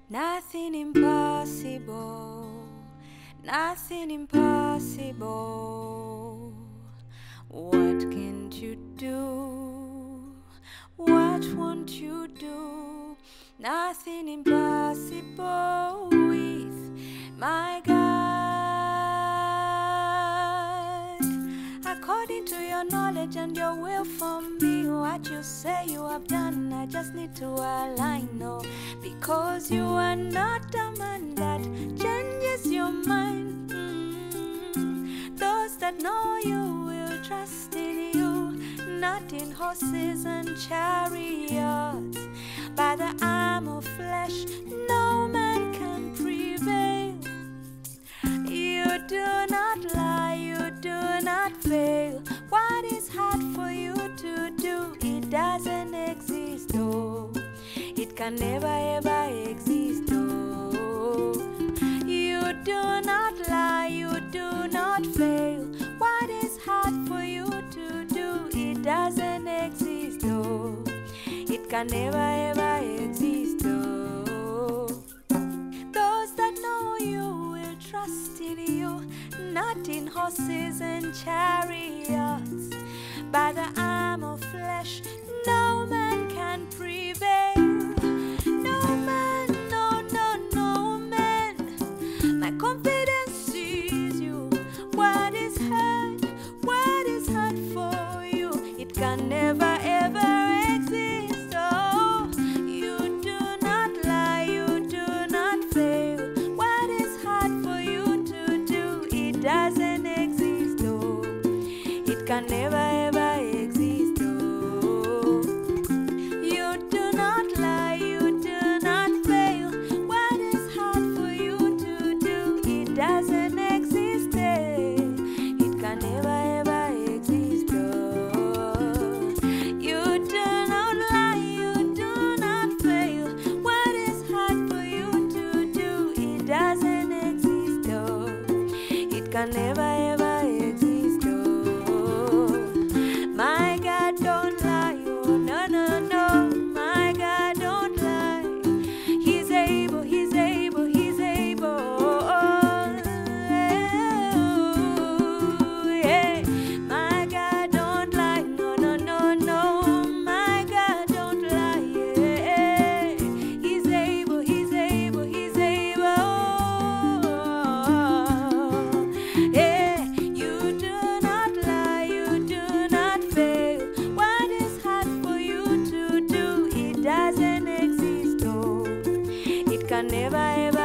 Nothing impossible, nothing impossible. What can't you do? What won't you do? Nothing impossible with my God. According to your knowledge and your will for me, what you say you have done, I just need to align, no. Because you are not a man that changes your mind. Those that know you will trust in you, not in horses and chariots. By the arm of flesh, no man can prevail. You do not lie, you do not fail. What is hard for you to do, it doesn't exist, oh. It can never ever exist, oh. You do not lie, you do not fail. What is hard for you to do, it doesn't exist, oh. It can never ever exist, oh. Those that know you will trust in you, not in horses and chariots. By the arm of flesh, no man can prevail. No man, no, no, no man. My confidence is you. What is hard for you, it can never ever exist, oh. You do not lie, you do not fail. What is hard for you to do, it doesn't exist, oh. It can never ever exist, oh. You do not lie, you do not fail. What is hard for you to do, it doesn't exist, eh. It can never ever exist, oh. You do not lie, you do not fail. What is hard for you to do, it doesn't exist, oh. It can never ever exist, oh. My God don't lie, oh no, no, no. My God don't lie. He's able, he's able, he's able, oh, yeah. My God don't lie, no, no, no, no. My God don't lie, yeah. He's able, he's able, he's able, yeah. You do not lie, you do not fail. What is hard for you to do, it doesn't exist, oh. It can never ever